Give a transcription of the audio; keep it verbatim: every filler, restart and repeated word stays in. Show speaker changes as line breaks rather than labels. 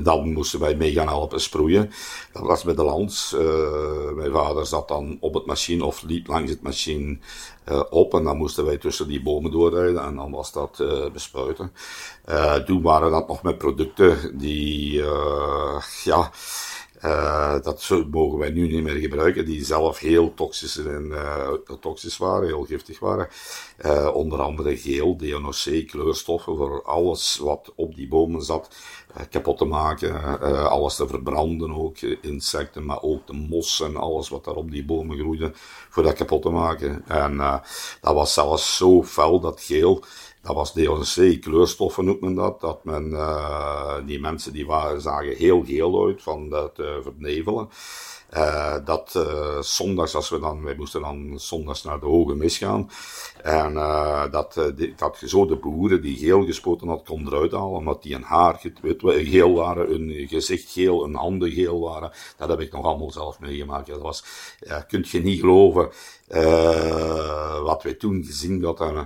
dan moesten wij mee gaan helpen sproeien. Dat was met de lans. Uh, mijn vader zat dan op het machine of liep langs het machine uh, op en dan moesten wij tussen die bomen doorrijden en dan was dat uh, bespuiten. Uh, toen waren dat nog met producten die, uh, ja, uh, dat mogen wij nu niet meer gebruiken, die zelf heel toxisch, en, uh, toxisch waren, heel giftig waren. Uh, onder andere geel, D N O C, kleurstoffen voor alles wat op die bomen zat, uh, kapot te maken, uh, alles te verbranden ook, insecten, maar ook de mos en alles wat daar op die bomen groeide, voor dat kapot te maken. En uh, dat was zelfs zo fel, dat geel, dat was D N O C, kleurstoffen noemt men dat, dat men, uh, die mensen die waren, zagen heel geel uit van dat uh, vernevelen. Uh, dat uh, zondags, als we dan, wij moesten dan zondags naar de Hoge Mis gaan, en uh, dat, uh, die, dat zo de boeren die geel gespoten had, kon eruit halen, omdat die een haar geel waren, hun gezicht geel, hun handen geel waren. Dat heb ik nog allemaal zelf meegemaakt. Dat was, uh, kunt je niet geloven, uh, wat wij toen gezien hadden.